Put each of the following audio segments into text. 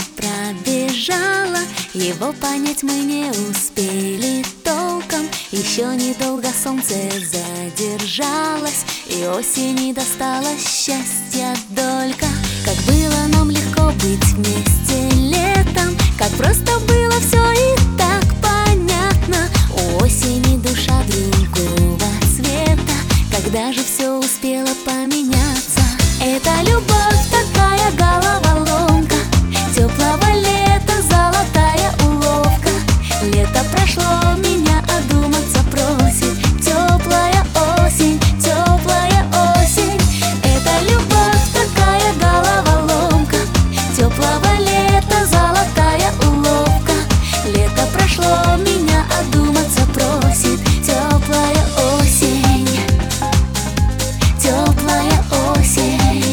пробежала, его понять мы не успели толком. Еще недолго солнце задержалось, и осени досталось счастья долька. Как было нам легко быть вместе летом, как просто было все и так понятно. У осени душа другого цвета, когда же все успело поменяться. Это любовь такая головоломка, теплого лета золотая уловка. Лето прошло, меня одуматься просит теплая осень, теплая осень. Это любовь такая головоломка, теплого лета золотая уловка. Лето прошло, меня одуматься просит теплая осень, теплая осень.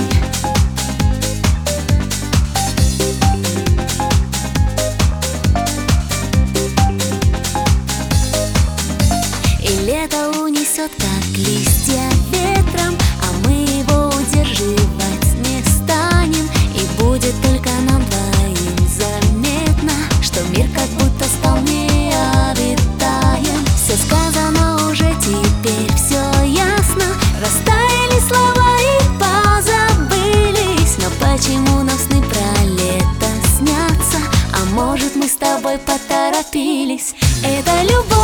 И лето унесет, как листья ветром, а мы его удерживать не станем. И будет только нам двоим заметно, что мир как будто стал необитаем. Все сказано уже, теперь все ясно. Растаяли слова и позабылись, но почему нам сны про лето снятся? А может, мы с тобой поторопились? Это любовь